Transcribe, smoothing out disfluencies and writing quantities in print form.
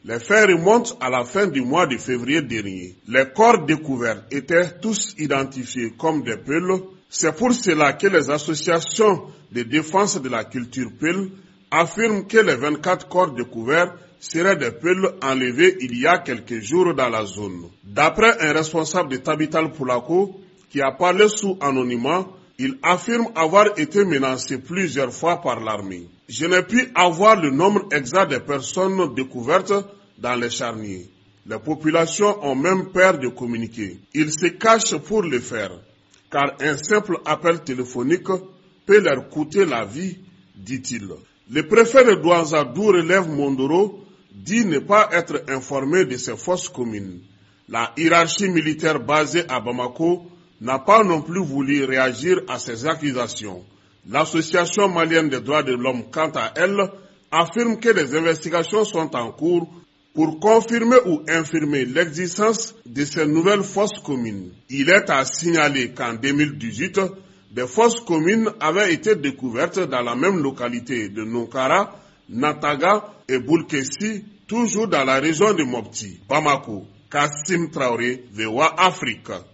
Les faits remontent à la fin du mois de février dernier. Les corps découverts étaient tous identifiés comme des Peuls. C'est pour cela que les associations de défense de la culture Peul affirment que les 24 corps découverts seraient des Peuls enlevés il y a quelques jours dans la zone. D'après un responsable de Tabital Poulako qui a parlé sous anonymat, il affirme avoir été menacé plusieurs fois par l'armée. Je n'ai pu avoir le nombre exact des personnes découvertes dans les charniers. Les populations ont même peur de communiquer. Ils se cachent pour le faire, car un simple appel téléphonique peut leur coûter la vie, dit-il. Le préfet de Douanzadou, Relève Mondoro, dit ne pas être informé de ces fausses communes. La hiérarchie militaire basée à Bamako n'a pas non plus voulu réagir à ces accusations. L'Association malienne des droits de l'homme, quant à elle, affirme que les investigations sont en cours pour confirmer ou infirmer l'existence de ces nouvelles fausses communes. Il est à signaler qu'en 2018, des fausses communes avaient été découvertes dans la même localité de Nonkara, Nataga et Boulkessi, toujours dans la région de Mopti. Bamako, Kassim Traoré, VOA Afrique.